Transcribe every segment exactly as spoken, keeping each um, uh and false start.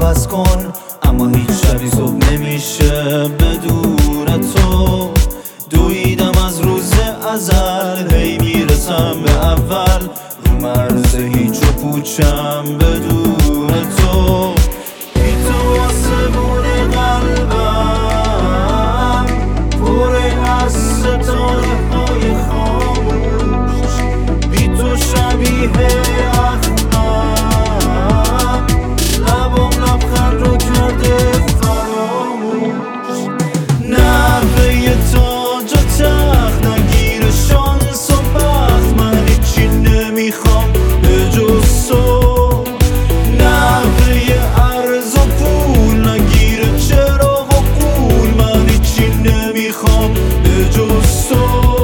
عوض کن، اما هیچ شبی صبح نمیشه بدون تو. دویدم از روز ازل، هی میرسم به اول، رو مرز هیچ و پوچم بدون تو. بی تو آسمون قلبم پره از ستاره های خاموش، بی تو شبیه اخمم، لبام لبخند رو کرده فراموش. نحوه تاج و تخت نگیر شانس و بخت، من هیچی نمیخوام به جز تو. نحوه عرض و پول نگیره چراغ و قول، من هیچی نمیخوام به جز تو.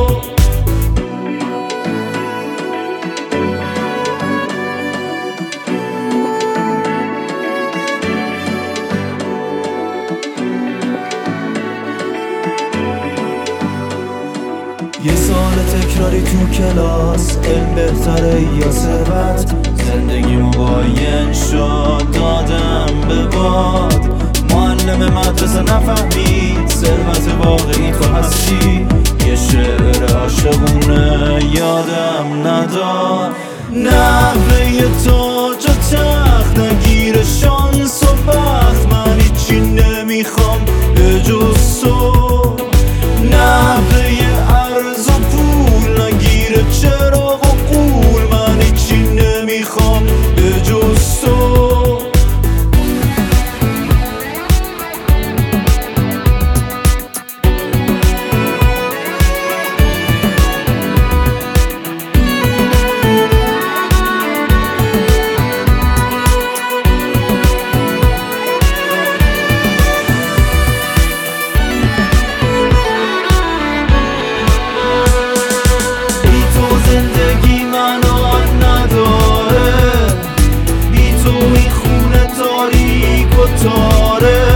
یه سال تکراری تو کلاس، علم بهتره یا ثروت؟ زندگیمو باین شد دادم به باد. معلم مدرسه نفهمید ثروت واقعی تو هستی، یه شعر عاشقونه یادم نداد. نحوه تاج و تخت نگیره شانس و بخت، من هیچی نمیخوام به جز تو. نحوه عرض و پول نگیره چراغ و قول، من هیچی نمیخوام به جز تو. زندگی منو نداره، بی تو این خونه تاریک و تاره.